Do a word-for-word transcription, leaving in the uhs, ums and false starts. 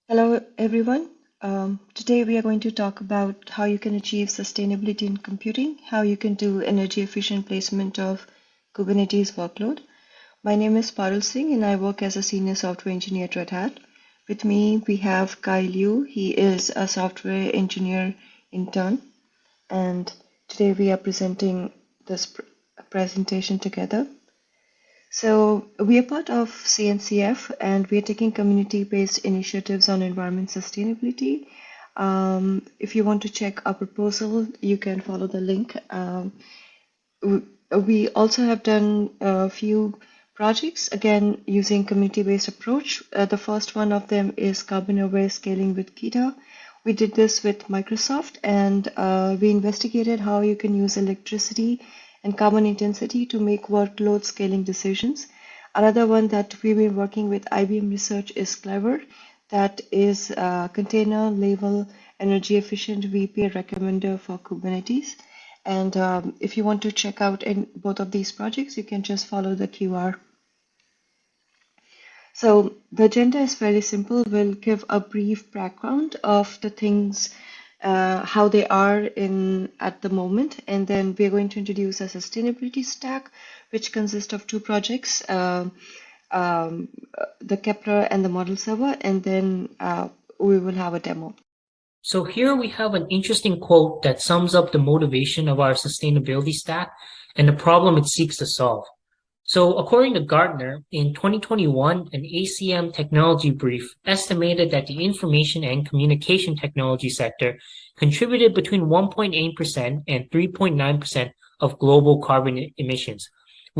Hello, everyone. Um, today we are going to talk about how you can achieve sustainability in computing, how you can do energy efficient placement of Kubernetes workload. My name is Parul Singh and I work as a senior software engineer at Red Hat. With me, we have Kai Liu. He is a software engineer intern. And today we are presenting this pr- presentation together. So we are part of C N C F and we are taking community-based initiatives on environment sustainability. Um, if you want to check our proposal, you can follow the link. Um, w- we also have done a few projects, again, using community-based approach. Uh, the first one of them is carbon aware scaling with Kita. We did this with Microsoft and uh, we investigated how you can use electricity and carbon intensity to make workload scaling decisions. Another one that we've been working with I B M Research is Clever, that is a container level energy efficient V P A recommender for Kubernetes. And um, if you want to check out in both of these projects, you can just follow the Q R. So the agenda is very simple. We'll give a brief background of the things, uh, how they are in at the moment, and then we're going to introduce a sustainability stack, which consists of two projects, uh, um, the Kepler and the model server, and then uh, we will have a demo. So here we have an interesting quote that sums up the motivation of our sustainability stack and the problem it seeks to solve. So according to Gartner, in twenty twenty-one, an A C M technology brief estimated that the information and communication technology sector contributed between one point eight percent and three point nine percent of global carbon emissions,